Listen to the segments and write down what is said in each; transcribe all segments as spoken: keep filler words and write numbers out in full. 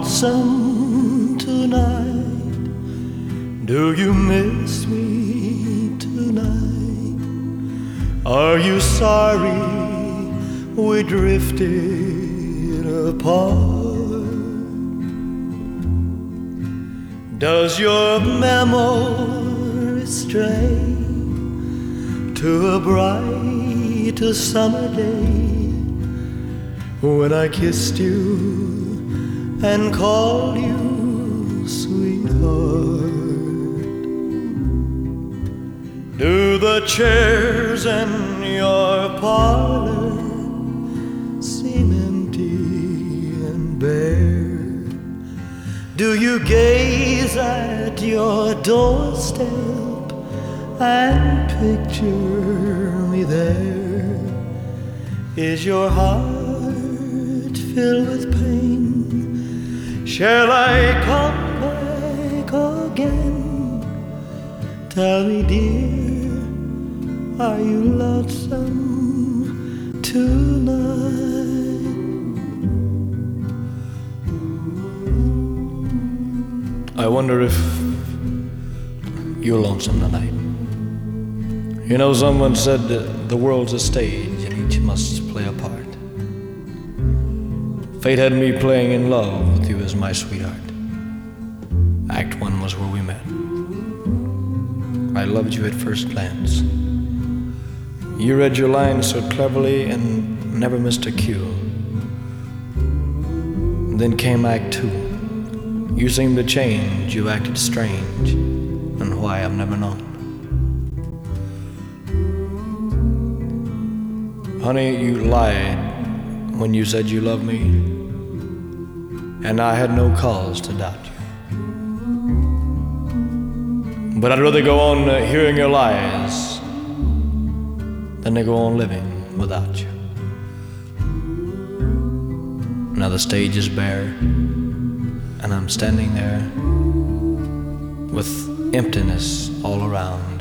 lonesome tonight? Do you miss me tonight? Are you sorry we drifted apart? Does your memory stray to a bright summer day when I kissed you and called you sweetheart? Do the chairs in your parlor seem empty and bare? Do you gaze at your doorstep and picture me there? Is your heart filled with pain? Shall I come back again? Tell me, dear, are you lonesome tonight? I wonder if you're lonesome tonight. You know, someone said that the world's a stage and each must play a part. Fate had me playing in love with you as my sweetheart. Act one was where we met. I loved you at first glance. You read your lines so cleverly and never missed a cue. Then came Act two. You seemed to change, you acted strange, and why I've never known. Honey, you lied when you said you loved me, and I had no cause to doubt you. But I'd rather go on uh, hearing your lies than to go on living without you. Now the stage is bare, and I'm standing there with emptiness all around.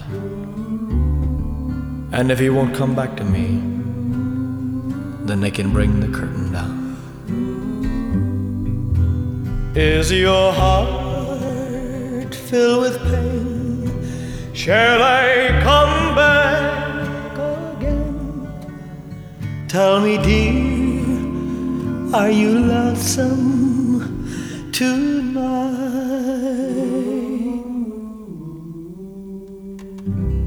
And if he won't come back to me, then they can bring the curtain down. Is your heart filled with pain? Shall I come back again? Tell me, dear, are you lonesome tonight?